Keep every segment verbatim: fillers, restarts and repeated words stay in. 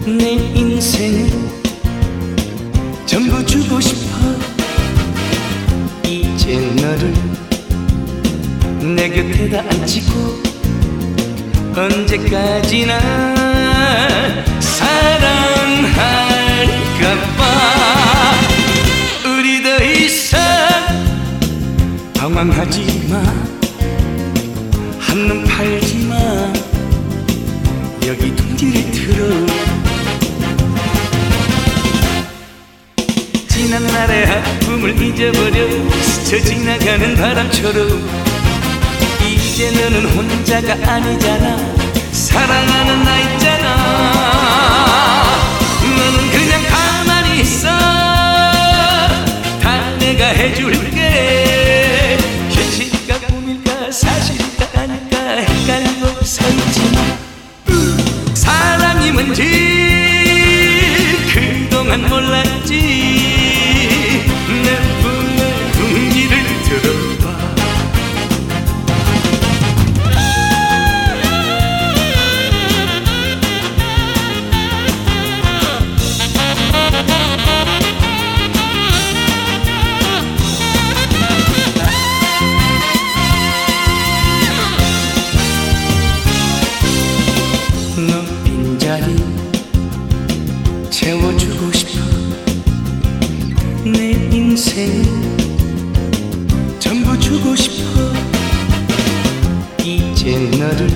내 인생을 전부 주고 싶어. 이제 너를 내 곁에다 앉히고 언제까지나 사랑할까봐. 우리 더 이상 방황하지마, 한눈 팔지마, 여기 둥지를 틀어. 지난 날의 아픔을 잊어버려 스쳐 지나가는 바람처럼 이제 너는 혼자가 아니잖아. 사랑하는 나 있잖아. 너는 그냥 가만히 있어. 다 내가 해줄게. 현실일까 꿈일까 사실일까 아닐까 헷갈리고 서있지만 사랑이 뭔지 그동안 몰랐지. 내 품에 둥지를 들어봐. 너 빈자리 채워주고 싶어. 내 인생 전부 주고 싶어. 이제 너를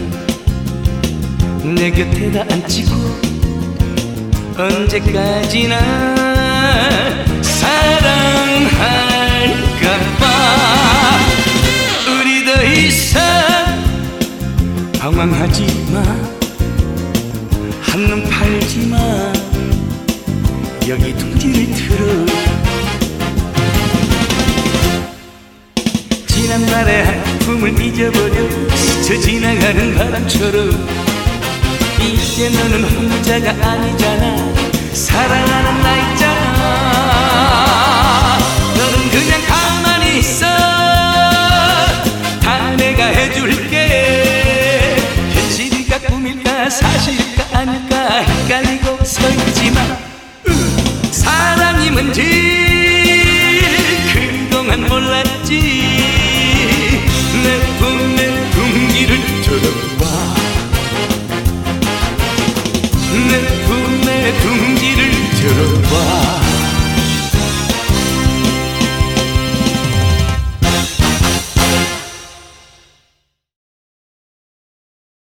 내 곁에다 앉히고 언제까지나 사랑할까봐. 우리 더 이상 방황하지마, 한눈 팔지마, 여기 둥지를 틀어. 지난 날의 아픔을 잊어버려 스쳐 지나가는 바람처럼 이제 너는 혼자가 아니잖아. 사랑하는 나 있잖아. 너는 그냥 가만히 있어. 다 내가 해줄게. 현실일까 꿈일까 사실일까 아닐까 헷갈리고 서있지만 사랑이 뭔지 그동안 몰랐지. 내 품에 둥지를 들어봐. 내 품에 둥지를 들어봐.